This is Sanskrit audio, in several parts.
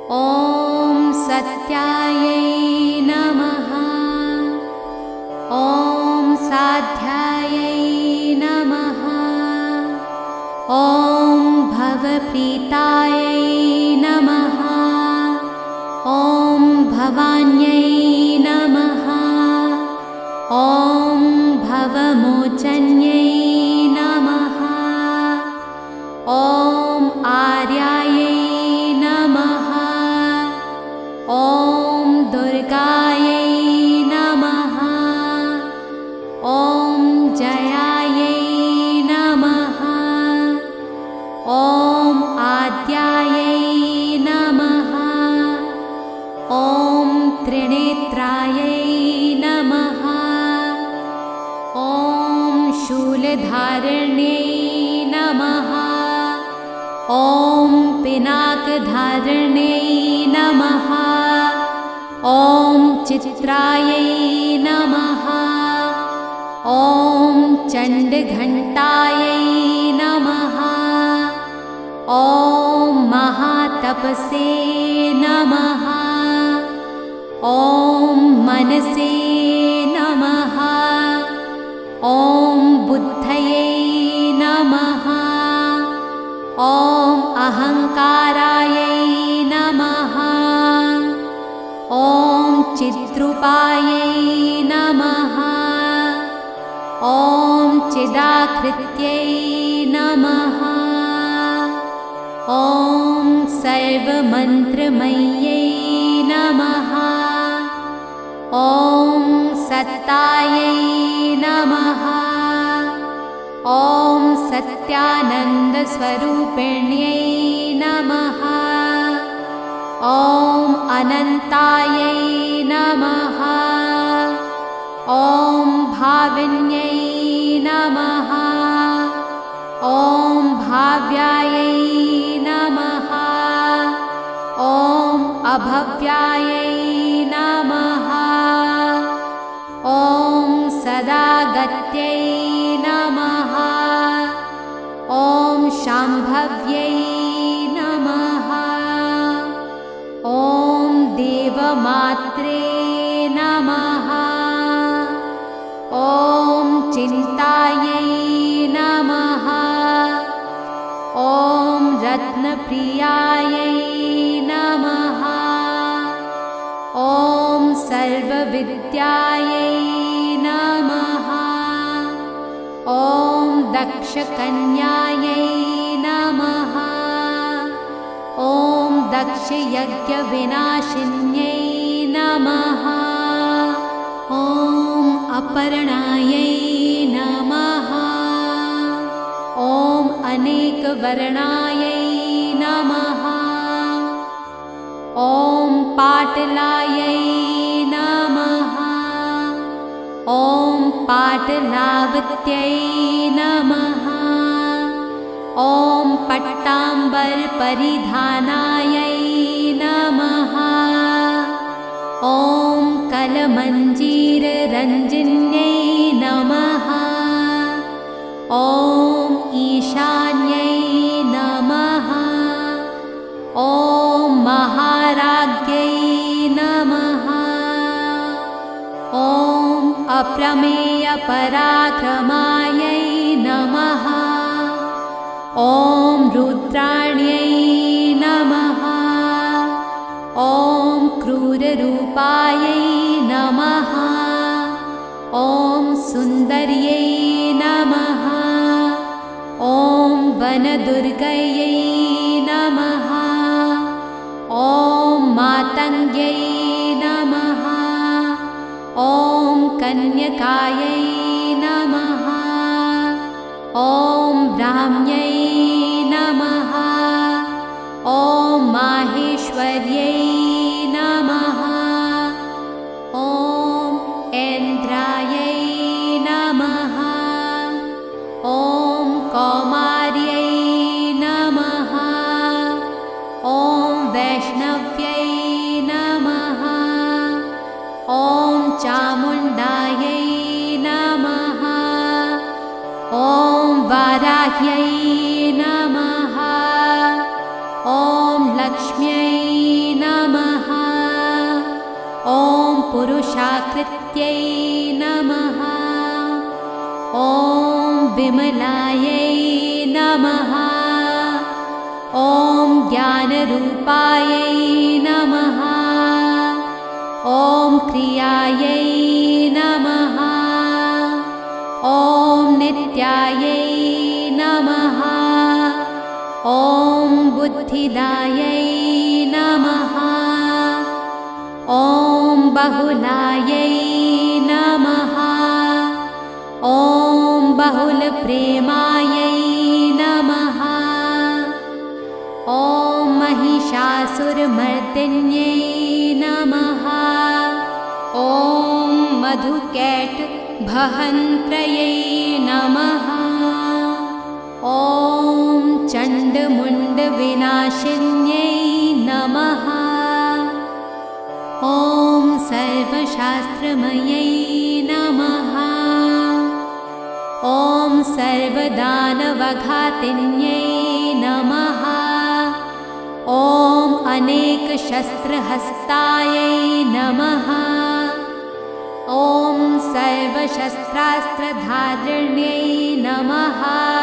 ॐ सत्यायै नमः। ॐ साध्यायै नमः। ॐ भवप्रीतायै नमः। ॐ भवान्यै नमः। ॐ भवमोचन्यै नमः। ॐ आर्यायै नमः। ॐ दुर्गायै नमः। ॐ जयायै नमः। ॐ आद्यायै नमः। ॐ त्रिनेत्रायै नमः। ॐ शूलधारिण्यै नमः। ॐ पिनाकधारिण्यै नमः। ॐ चित्रायै नमः। ॐ चण्डघण्टायै नमः। ॐ महातपसे नमः। ॐ मनसे नमः। ॐ बुद्धये नमः। ॐ अहङ्कारायै नमः। ॐ चिद्रूपायै नमः। ॐ चिदाकृत्यै नमः। ॐ सर्वमन्त्रमय्यै नमः। ॐ सत्तायै नमः। ॐ सत्यानन्दस्वरूपिण्यै नमः। ॐ अनन्तायै नमः। ॐ भाविन्यै नमः। ॐ भाव्यायै नमः। ॐ अभव्यायै नमः। ॐ सदागत्यै नमः। ॐ शाम्भव्यै नमः। ॐ देवमात्रे नमः। ॐ चिन्तायै नमः। ॐ रत्नप्रियायै नमः। ॐ सर्वविद्यायै नमः। ॐ दक्षकन्यायै नमः। ॐ दक्षयज्ञविनाशिन्यै नमः। ॐ अपर्णायै नमः। ॐ अनेकवर्णायै नमः। ॐ पाटलायै नमः। ॐ पाटलावत्यै नमः। ॐ पट्टाम्बरपरिधानायै नमः। ॐ कलमञ्जीररञ्जिन्यै नमः। ॐ ईशान्यै नमः। ॐ महाराज्ञै नमः। ॐ अप्रमेयपराक्रमायै नमः। ॐ रुद्राण्यै नमः। ॐ क्रूररूपायै नमः। ॐ सुन्दर्यै नमः। ॐ वनदुर्गयै नमः। ॐ मातङ्ग्यै नमः। ॐ कन्यकायै नमः। ॐ ब्राह्म्यै नमः। ॐ माहेश्वर्यै नमः। ॐ ऐन्द्रायै नमः। ॐ कौमार्यै नमः। ॐ वैष्णव्यै नमः। ॐ चामुण्डायै नमः। ॐ वाराह्यै पुरुषाकृत्यै नमः। ॐ विमलायै नमः। ॐ ज्ञानरूपायै नमः। ॐ क्रियायै नमः। ॐ नित्यायै नमः। ॐ बुद्धिदायै नमः। ॐ बहुलायै नमः। ॐ बहुलप्रेमायै नमः। ॐ महिषासुरमर्दिन्यै नमः। ॐ मधुकैटभहन्त्रयै नमः। ॐ चण्डमुण्डविनाशिन्यै नमः। ॐ सर्वशास्त्रमयै नमः। ॐ सर्वदानवघातिन्यै नमः। ॐ अनेकशस्त्रहस्तायै नमः। ॐ सर्वशस्त्रास्त्रधारिण्यै नमः।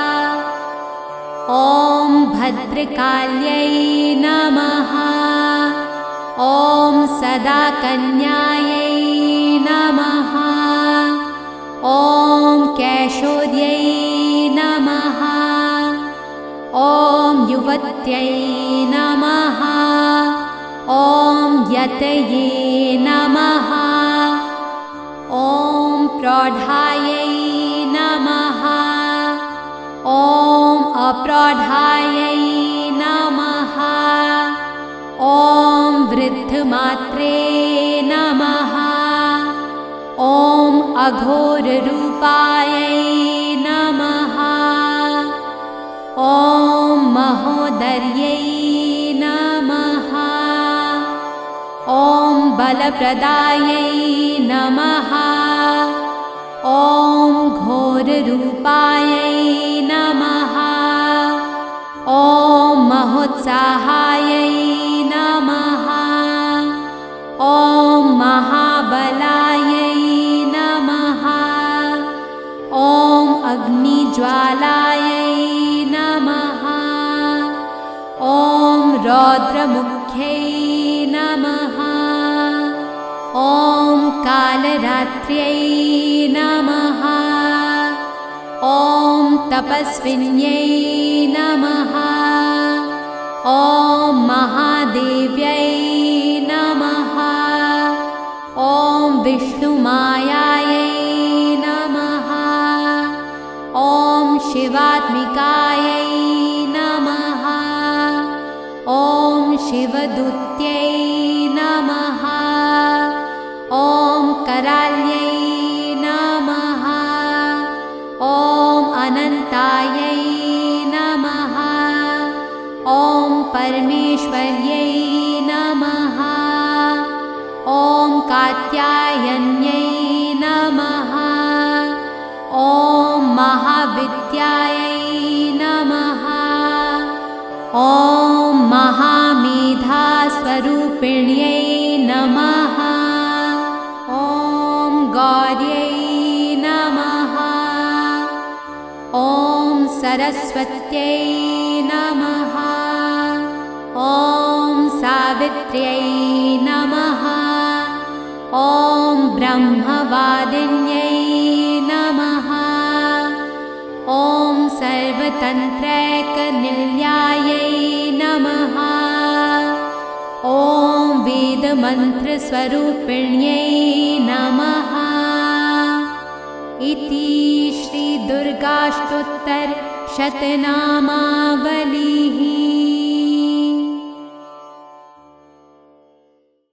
ॐ भद्रकाल्यै नमः। ॐ सदाकन्यायै नमः। ॐ कैशोर्यै नमः। ॐ युवत्यै नमः। ॐ यतये नमः। ॐ प्रौढायै नमः। ॐ अप्रौढायै नमः। ॐ वृद्धमात्रे नमः। ॐ अघोररूपायै नमः। ॐ महोदर्यै नमः। ॐ बलप्रदायै नमः। ॐ घोररूपायै नमः। ॐ महोत्साहायै नमः। ॐ महाबलायै नमः। ॐ अग्निज्वालायै नमः। ॐ रौद्रमुख्यै नमः। ॐ कालरात्र्यै नमः। ॐ तपस्विन्यै नमः। ॐ महादेव्यै नमः। ॐ विष्णुमायायै नमः। ॐ शिवात्मिकायै नमः। ॐ शिवदूत्यै नमः। ॐ कराल्यै नमः। ॐ अनन्तायै नमः। ॐ परमेश्वर्यै नमः। ॐ कात्यायन्यै नमः। ॐ महाविद्यायै नमः। ॐ महामेधास्वरूपिण्यै नमः। ॐ गौर्यै नमः। ॐ सरस्वत्यै नमः। ॐ सावित्र्यै नमः। ॐ ब्रह्मवादिन्यै नमः। ॐ सर्वतन्त्रैकनिलयायै नमः। ॐ वेदमन्त्रस्वरूपिण्यै नमः। इति श्रीदुर्गाष्टोत्तरशतनामावलिः।